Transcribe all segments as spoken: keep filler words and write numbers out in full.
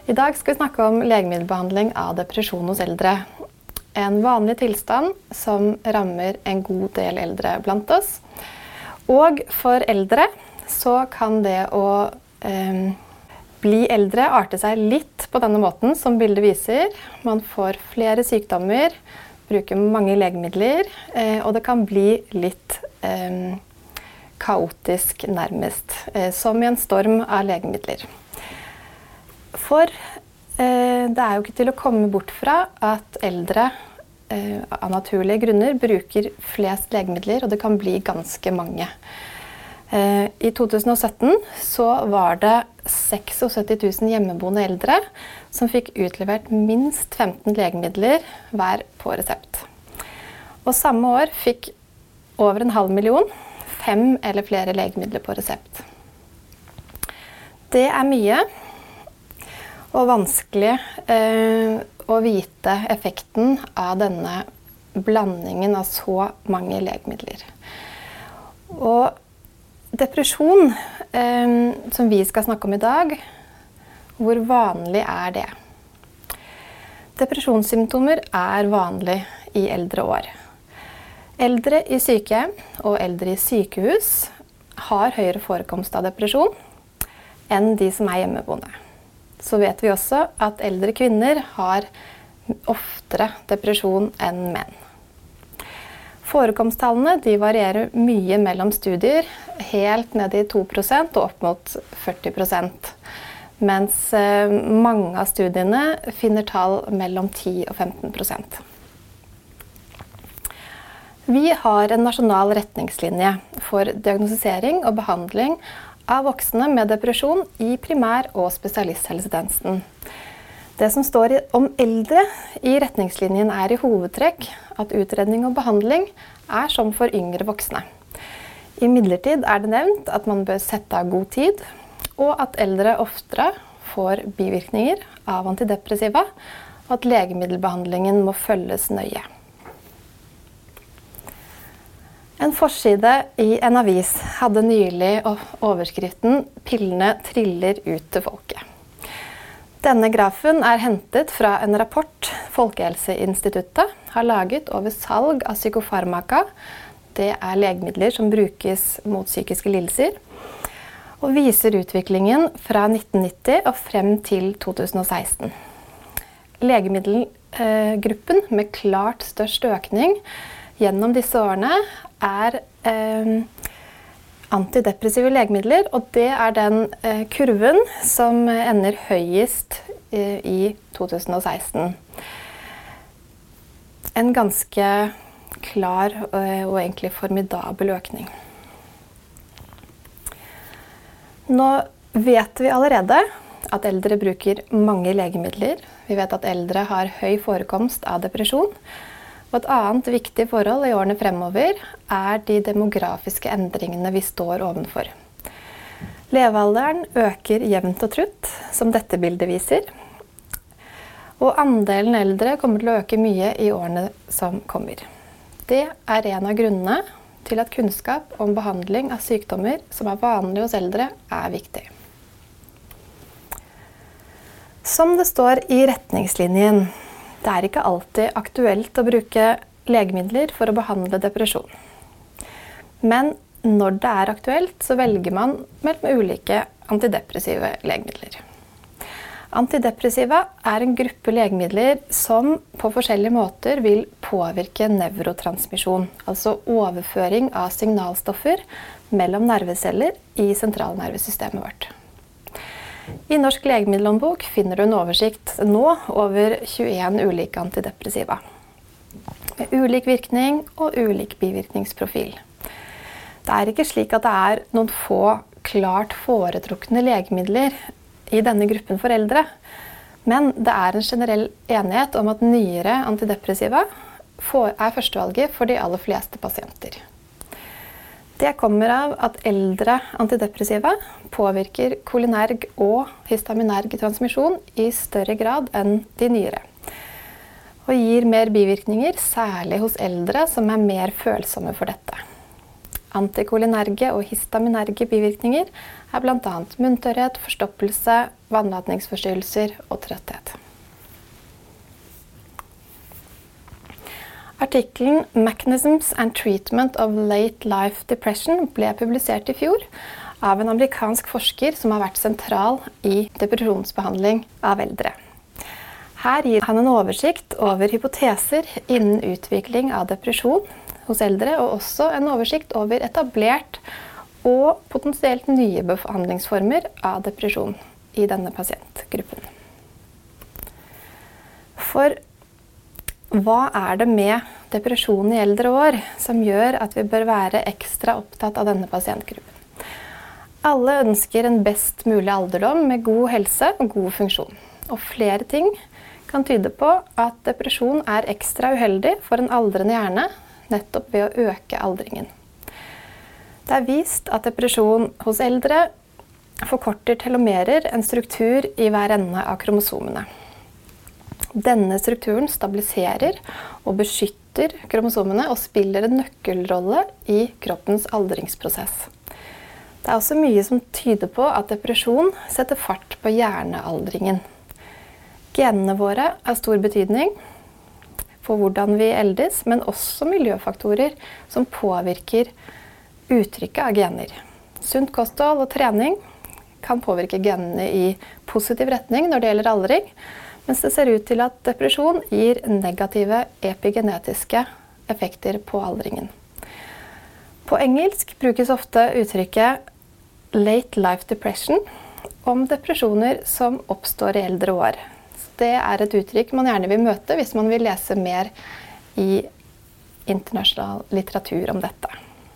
I dag skal vi snakke om legemiddelbehandling av depresjon hos eldre. En vanlig tilstand som rammer en god del eldre blant oss. Og for eldre så kan det å eh, bli eldre arte seg litt på denne måten som bildet viser. Man får flere sykdommer, bruker mange legemidler, eh, og det kan bli litt eh, kaotisk nærmest, eh, som i en storm av legemidler. For eh, det er jo ikke til å komme bort fra at eldre eh, av naturlige grunner bruker flest legemidler, og det kan bli ganske mange. Eh, I to tusen og sytten så var det syttiseks tusen hjemmeboende eldre som fikk utlevert minst femten legemidler hver på resept. Og samme år fikk over en halv million fem eller flere legemidler på resept. Det er mye og vanskelig eh, å vite effekten av denne blandingen av så mange legemidler. Og depresjon, eh, som vi skal snakke om i dag, hvor vanlig er det? Depresjonssymptomer er vanlig i eldre år. Eldre i sykehjem og eldre i sykehus har høyere forekomst av depresjon enn de som er hjemmeboende. Så vet vi også at eldre kvinner har oftere depresjon enn menn. Forekomsttallene de varierer mye mellom studier, helt ned i to prosent og opp mot førti prosent. Mens mange av studiene finner tall mellom ti og femten prosent. Vi har en nasjonal retningslinje for diagnostisering og behandling av voksne med depresjon i primær- og spesialisthelsetjenesten. Det som står om eldre i retningslinjen er i hovedtrekk at utredning og behandling er som for yngre voksne. Imidlertid er det nevnt at man bør sette av god tid, og at eldre oftere får bivirkninger av antidepressiva, og at legemiddelbehandlingen må følges nøye. En forside i en avis hadde nylig overskriften «Pillene triller ut til folket». Denne grafen er hentet fra en rapport Folkehelseinstituttet har laget over salg av psykofarmaka. Det er legemidler som brukes mot psykiske lidelser, og viser utviklingen fra nitten nitti og frem til to tusen og seksten. Legemiddelgruppen med klart størst økning gjennom disse årene er eh, antidepressive legemidler, og det er den eh, kurven som ender høyest eh, i to tusen og seksten. En ganske klar eh, og egentlig formidabel økning. Nå vet vi allerede at eldre bruker mange legemidler. Vi vet at eldre har høy forekomst av depresjon. Og et annet viktig forhold i årene fremover er de demografiske endringene vi står ovenfor. Levealderen øker jevnt og trutt, som dette bildet viser. Og andelen eldre kommer til å øke mye i årene som kommer. Det er en av grunnene til at kunnskap om behandling av sykdommer som er vanlige hos eldre, er viktig. Som det står i retningslinjen, det er ikke alltid aktuelt å bruke legemidler for å behandle depresjon. Men når det er aktuelt, så velger man mellom ulike antidepressive legemidler. Antidepressiva er en gruppe legemidler som på forskjellige måter vil påvirke nevrotransmisjon, altså overføring av signalstoffer mellom nerveceller i sentralnervesystemet vårt. I Norsk legemiddelhåndbok finner du en oversikt nå over tjueen ulike antidepressiva, med ulik virkning og ulik bivirkningsprofil. Det er ikke slik at det er noen få klart foretrukne legemidler i denne gruppen for eldre, men det er en generell enighet om at nyere antidepressiva er førstevalget for de aller fleste pasienter. Det kommer av at eldre antidepressiva påvirker kolinerg og histaminerg transmisjon i større grad enn de nyere, og gir mer bivirkninger, særlig hos eldre som er mer følsomme for dette. Antikolinerge og histaminerge bivirkninger er blant annet munntørrhet, forstoppelse, vannlatningsforstyrrelser og trøtthet. Artikkelen «Mechanisms and Treatment of Late Life Depression» ble publisert i fjor av en amerikansk forsker som har vært sentral i depresjonsbehandling av eldre. Her gir han en oversikt over hypoteser innen utvikling av depresjon hos eldre, og også en oversikt over etablert og potensielt nye behandlingsformer av depresjon i denne pasientgruppen. For hva er det med depresjon i eldre år som gjør at vi bør være ekstra opptatt av denne pasientgruppen? Alle ønsker en best mulig alderdom med god helse og god funksjon. Og flere ting kan tyde på at depresjon er ekstra uheldig for en aldrende hjerne, nettopp ved å øke aldringen. Det er vist at depresjon hos eldre forkorter telomerer, en struktur i hver ende av kromosomene. Denne strukturen stabiliserer og beskytter kromosomene og spiller en nøkkelrolle i kroppens aldringsprosess. Det er også mye som tyder på at depresjon setter fart på hjernealdringen. Genene våre har stor betydning for hvordan vi eldes, men også miljøfaktorer som påvirker uttrykket av gener. Sunt kosthold og trening kan påvirke genene i positiv retning når det gjelder aldring, mens det ser ut til at depresjon gir negative epigenetiske effekter på aldringen. På engelsk brukes ofte uttrykket «late life depression» om depresjoner som oppstår i eldre år. Det er et uttrykk man gjerne vil møte hvis man vil lese mer i internasjonal litteratur om dette.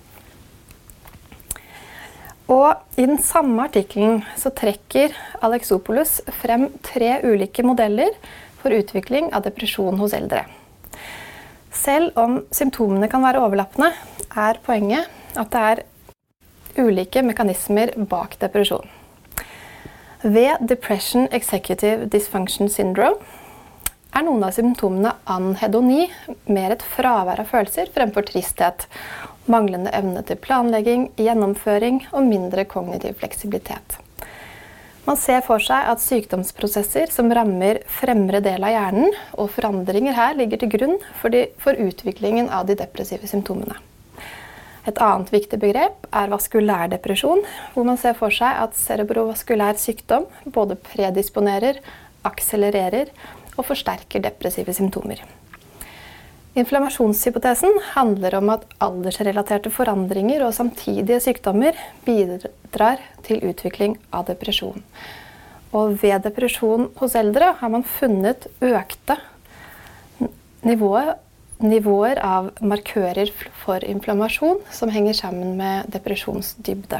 Og i den samme artikkelen så trekker Alexopoulos frem tre ulike modeller for utvikling av depresjon hos eldre. Selv om symptomene kan være overlappende, er poenget at det er ulike mekanismer bak depresjon. Ved Depression Executive Dysfunction Syndrome er noen av symptomene anhedoni, mer et fravær av følelser fremfor tristhet, manglende evne til planlegging, gjennomføring og mindre kognitiv fleksibilitet. Man ser for seg at sykdomsprosesser som rammer fremre del av hjernen, og forandringer her ligger til grunn for, de, for utviklingen av de depressive symptomene. Et annet viktig begrep er vaskulær depresjon, hvor man ser for seg at cerebrovaskulær sykdom både predisponerer, akselererer og forsterker depressive symptomer. Inflammasjonshypotesen handler om at aldersrelaterte forandringer og samtidige sykdommer bidrar til utvikling av depresjon. Og ved depresjon hos eldre har man funnet økte nivåer, nivåer av markører for inflammasjon som henger sammen med depresjonsdybde.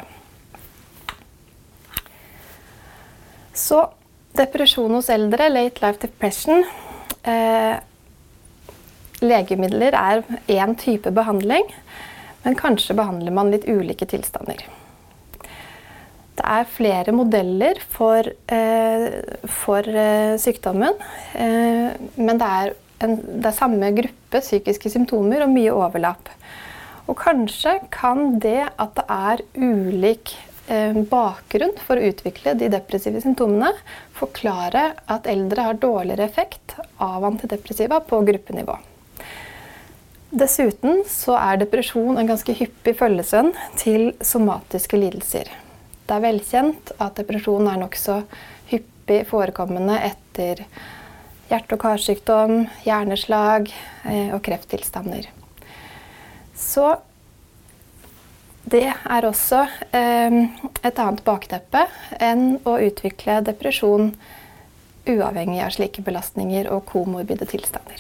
Så depresjon hos eldre, late life depression, eh, legemidler er en type behandling, men kanskje behandler man litt ulike tilstander. Det er flere modeller for, eh, for eh, sykdommen, eh, men det er, en, det er samme gruppe psykiske symptomer og mye overlapp. Og kanskje kan det at det er ulik eh, bakgrunn for å utvikle de depressive symptomene forklare at eldre har dårligere effekt av antidepressiva på gruppenivå. Dessuten så er depresjon en ganske hyppig følgesvenn til somatiske lidelser. Det er velkjent at depresjon er nokså hyppig forekommende etter hjerte- og karsykdom, hjerneslag og krefttilstander. Så det er også eh, et annet bakteppe enn å utvikle depresjon uavhengig av slike belastninger og komorbide tilstander.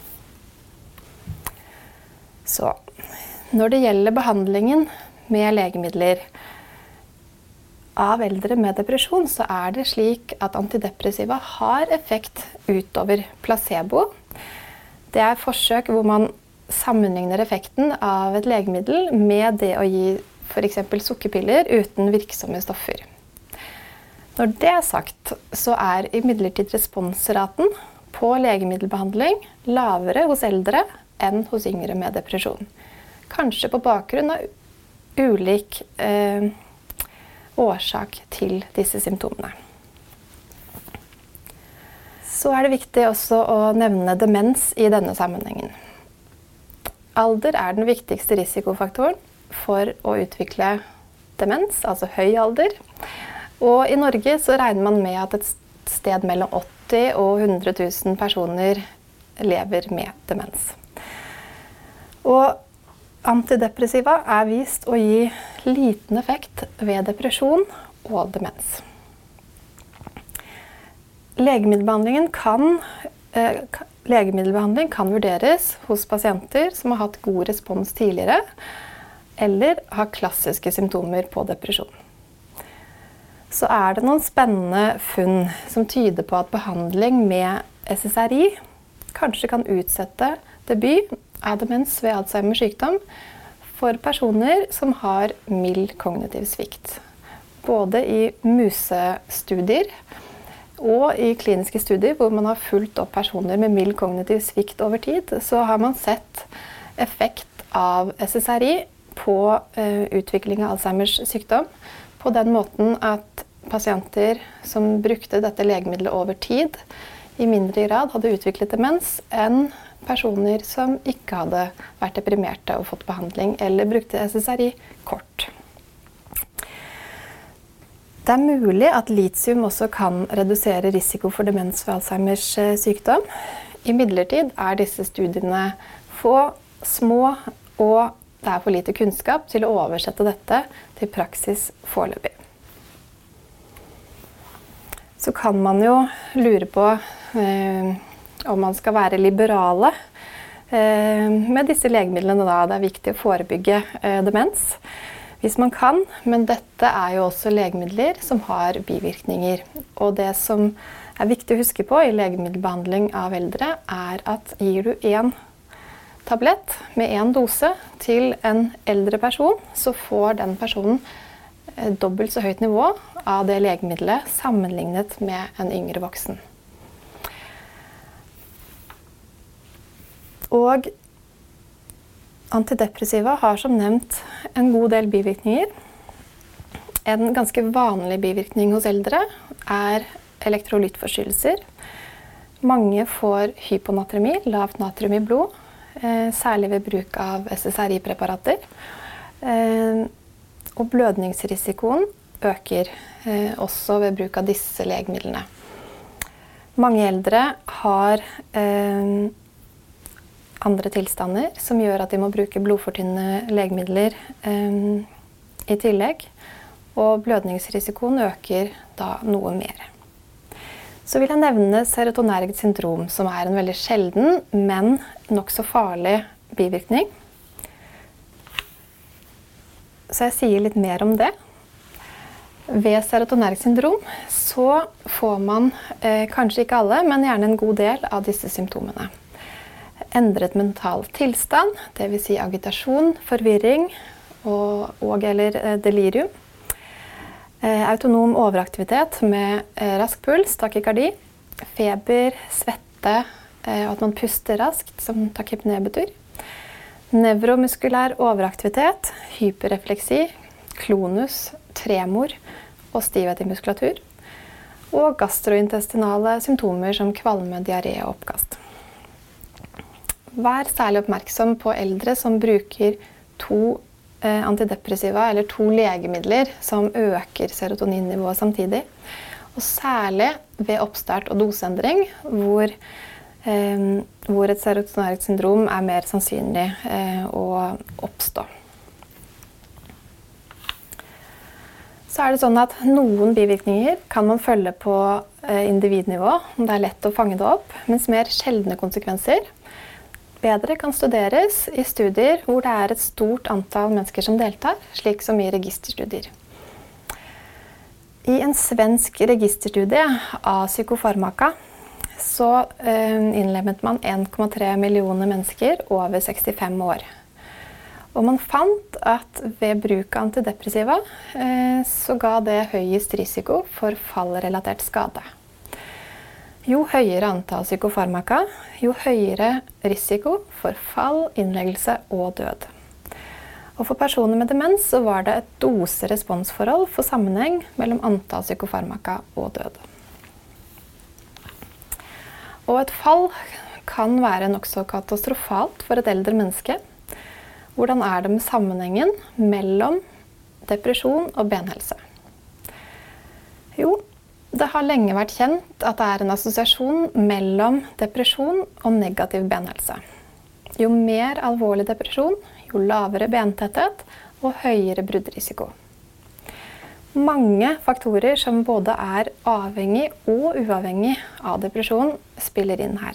Så når det gjelder behandlingen med legemidler av eldre med depresjon, så er det slik at antidepressiva har effekt utover placebo. Det er forsøk hvor man sammenligner effekten av et legemiddel med det å gi for eksempel sukkerpiller uten virksomme stoffer. Når det er sagt, så er imidlertid responsraten på legemiddelbehandling lavere hos eldre enn hos yngre med depresjon. Kanskje på bakgrunn av ulik eh, årsak til disse symptomene. Så er det viktig også å nevne demens i denne sammenhengen. Alder er den viktigste risikofaktoren for å utvikle demens, altså høy alder. Og i Norge så regner man med at et sted mellom åtti og hundre tusen personer lever med demens. Og antidepressiva er vist å gi liten effekt ved depresjon og demens. Legemiddelbehandlingen kan, eh, legemiddelbehandling kan vurderes hos pasienter som har hatt god respons tidligere, eller har klassiske symptomer på depresjon. Så er det noen spennende funn som tyder på at behandling med S S R I kanskje kan utsette debut av demens ved Alzheimers sykdom for personer som har mild kognitiv svikt. Både i musestudier og i kliniske studier hvor man har fulgt opp personer med mild kognitiv svikt over tid, så har man sett effekt av S S R I på uh, utvikling av Alzheimers sykdom på den måten at pasienter som brukte dette legemiddelet over tid i mindre grad hadde utviklet demens enn personer som ikke hadde vært deprimerte og fått behandling eller brukte S S R I kort. Det er mulig at litium også kan redusere risiko for demens ved Alzheimers sykdom. Imidlertid er disse studiene få, små, og det er for lite kunnskap til å oversette dette til praksis foreløpig. Så kan man jo lure på eh, om man skal være liberale eh, med disse legemidlene da. Det er viktig å forebygge eh, demens hvis man kan, men dette er jo også legemidler som har bivirkninger. Og det som er viktig å huske på i legemiddelbehandling av eldre er at gir du en tablett med en dose til en eldre person, så får den personen dobbelt så høyt nivå av det legemiddelet sammenlignet med en yngre voksen. Og antidepressiva har som nevnt en god del bivirkninger. En ganske vanlig bivirkning hos eldre er elektrolyttforstyrrelser. Mange får hyponatremi, lavt natrium i blod, særlig ved bruk av S S R I-preparater. Og blødningsrisikoen øker også ved bruk av disse legemidlene. Mange eldre har andre tilstander som gjør at de må bruke blodfortynnende legemidler i tillegg, og blødningsrisikoen øker da noe mer. Så vil jeg nevne serotonergt syndrom, som er en veldig sjelden, men nok så farlig bivirkning. Så jeg sier litt mer om det. Ved serotonergt syndrom så får man, eh, kanskje ikke alle, men gjerne en god del av disse symptomene. Endret mental tilstand, det vil si agitasjon, forvirring og, og eller delirium. Autonom overaktivitet med rask puls, takykardi, feber, svette, og at man puster raskt, som tachypnea betyr. Nevromuskulær overaktivitet, hyperrefleksi, klonus, tremor og stivhet i muskulatur. Og gastrointestinale symptomer som kvalme, diaré og oppkast. Vær særlig oppmerksom på eldre som bruker to antidepressiva eller to legemidler som øker serotoninnivået samtidig. Og særlig ved oppstart og doseendring, hvor, eh, hvor et serotonergt syndrom er mer sannsynlig eh, å oppstå. Så er det sånn at noen bivirkninger kan man følge på eh, individnivå. Det er lett å fange det opp, mens mer sjeldne konsekvenser bedre kan studeres i studier hvor det er et stort antall mennesker som deltar, slik som i registerstudier. I en svensk registerstudie av psykofarmaka så eh, innlemmet man en komma tre millioner mennesker over sekstifem år. Og man fant at ved bruk av antidepressiva eh, så ga det høyest risiko for fallrelatert skade. Jo høyere antall psykofarmaka, jo høyere risiko for fall, innleggelse og død. Og for personer med demens så var det et dose-responsforhold for sammenheng mellom antall psykofarmaka og død. Og et fall kan være nokså katastrofalt for et eldre menneske. Hvordan er det med sammenhengen mellom depresjon og benhelse? Jo, det har lenge vært kjent at det er en assosiasjon mellom depresjon og negativ benhelse. Jo mer alvorlig depresjon, jo lavere bentetthet og høyere bruddrisiko. Mange faktorer som både er avhengig og uavhengig av depresjon spiller inn her.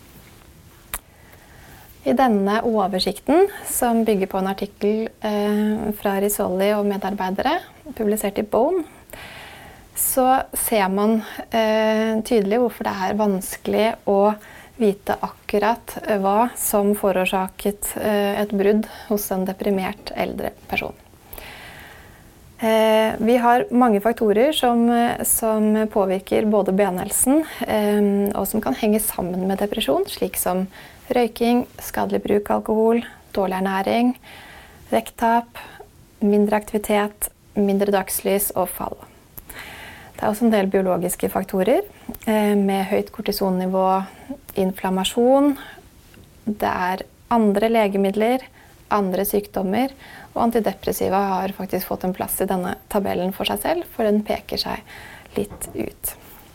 I denne oversikten, som bygger på en artikkel eh, fra Rizzoli og medarbeidere, publisert i Bone, så ser man eh, tydelig hvorfor det er vanskelig å vite akkurat hva som forårsaket eh, et brudd hos en deprimert eldre person. Eh, vi har mange faktorer som, som påvirker både benhelsen eh, og som kan henge sammen med depresjon, slik som røyking, skadelig bruk av alkohol, dårlig ernæring, vekttap, mindre aktivitet, mindre dagslys og fall. Det er også en del biologiske faktorer eh, med høyt kortisonnivå, inflammasjon. Det er andre legemidler, andre sykdommer, og antidepressiva har faktisk fått en plass i denne tabellen for seg selv, for den peker seg litt ut.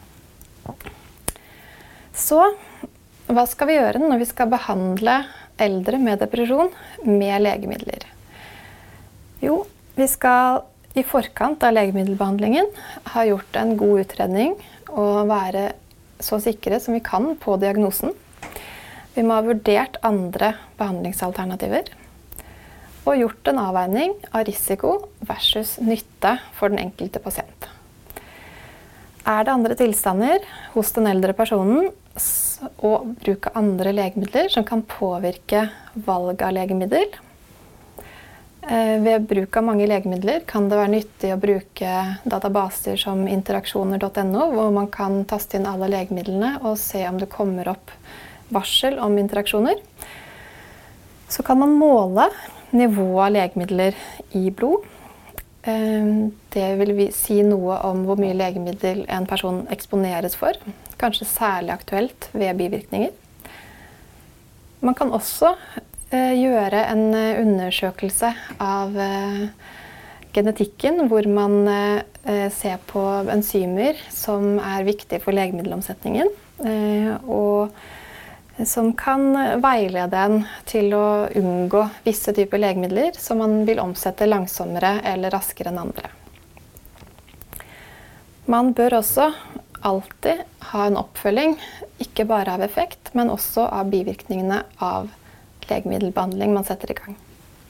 Så hva skal vi gjøre når vi skal behandle eldre med depresjon med legemidler? Jo, vi skal i forkant av legemiddelbehandlingen ha gjort en god utredning og være så sikre som vi kan på diagnosen. Vi må ha vurdert andre behandlingsalternativer og gjort en avveining av risiko versus nytte for den enkelte pasient. Er det andre tilstander hos den eldre personen og bruk av andre legemidler som kan påvirke valg av legemiddel? Ved bruk av mange legemidler kan det være nyttig å bruke databaser som interaksjoner punktum no, hvor man kan taste inn alle legemidlene og se om det kommer opp varsel om interaksjoner. Så kan man måle nivået av legemidler i blod. Det vil si noe om hvor mye legemiddel en person eksponeres for, kanskje særlig aktuelt ved bivirkninger. Man kan også gjøre en undersøkelse av genetikken, hvor man ser på enzymer som er viktige for legemiddelomsetningen, og som kan veilede en til å unngå visse typer legemidler som man vil omsette langsommere eller raskere enn andre. Man bør også alltid ha en oppfølging, ikke bare av effekt, men også av bivirkningene av legemiddelbehandling man setter i gang.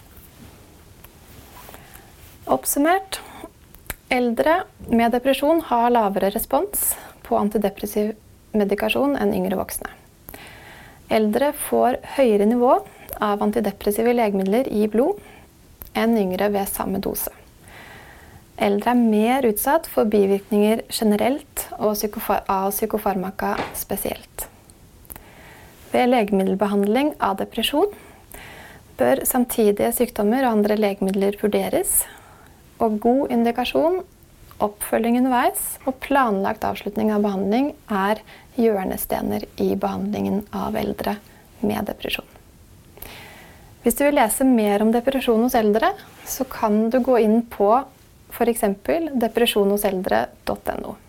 Oppsummert, eldre med depresjon har lavere respons på antidepressiv medikasjon enn yngre voksne. Eldre får høyere nivå av antidepressive legemidler i blod enn yngre ved samme dose. Eldre er mer utsatt for bivirkninger generelt og av psykofarmaka spesielt. Ved legemiddelbehandling av depresjon bør samtidige sykdommer og andre legemidler vurderes, og god indikasjon, oppfølging underveis og planlagt avslutning av behandling er hjørnestener i behandlingen av eldre med depresjon. Hvis du vil lese mer om depresjon hos eldre, så kan du gå inn på for eksempel depresjon hos eldre punktum no.